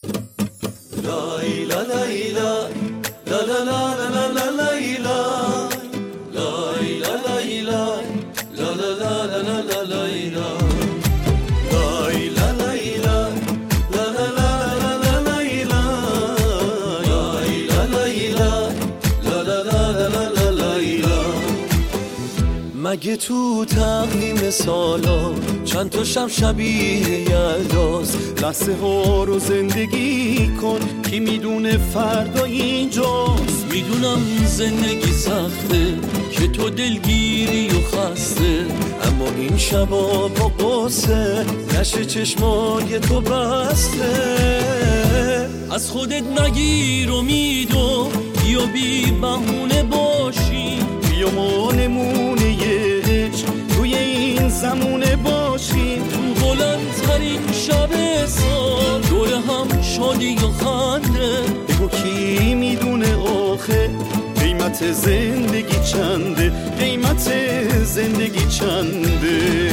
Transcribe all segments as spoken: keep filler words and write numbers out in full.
لایلا لایلا لا لا لا لا لا لایلا لایلا لایلا لا لا لا لا لا لایلا لایلا لایلا لا لا لا لا لایلا لایلا لایلا لا لا لا لا لایلا مگه تو تقویم سالا چند تا شب شبیه یلداست؟ لحظه ها رو زندگی کن که میدونه فردا اینجاست. میدونم زندگی سخته که تو دلگیری و خسته، اما این شبا با قصه نشه چشمای تو بسته. از خودت نگیر امیدو بیا بی بهونه باشی، بیا ما نمونه عشق توی این زمونه باشیم. تو بلندترین شب سال دور هم شادی و خنده، بگو کی میدونه آخه قیمت زندگی چنده، قیمت زندگی چنده.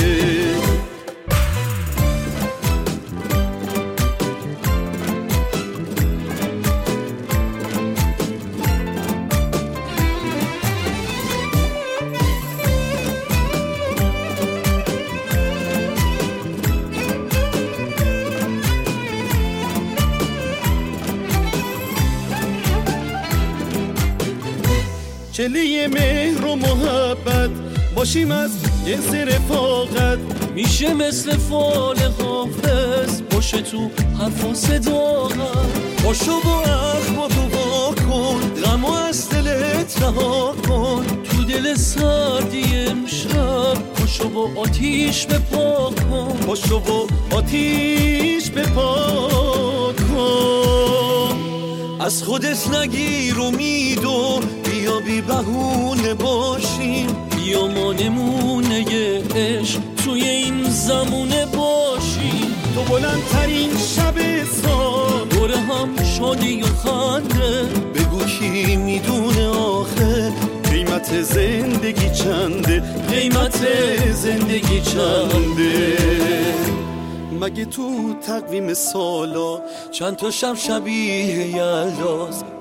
چله مهر و محبت باشیم از جنس رفاقت، میشه مثل فال حافظ باشه تو حرف و صداقت. باشو با اخماتو وا کن، غم و از دلت رها کن، تو دل سردی امشب باشو با آتیش بپا کن، باشو با آتیش بپا کن. از خودت نگیر امیدو بیا بی بهونه باشیم، بیا ما نمونه عشق توی این زمونه باشیم. تو بلندترین شب سال دور هم شادی و خنده، بگو کی میدونه آخه قیمت زندگی چنده، قیمت زندگی چنده. مگه تو تقویم سالا چند تا شب شبیه یلداست؟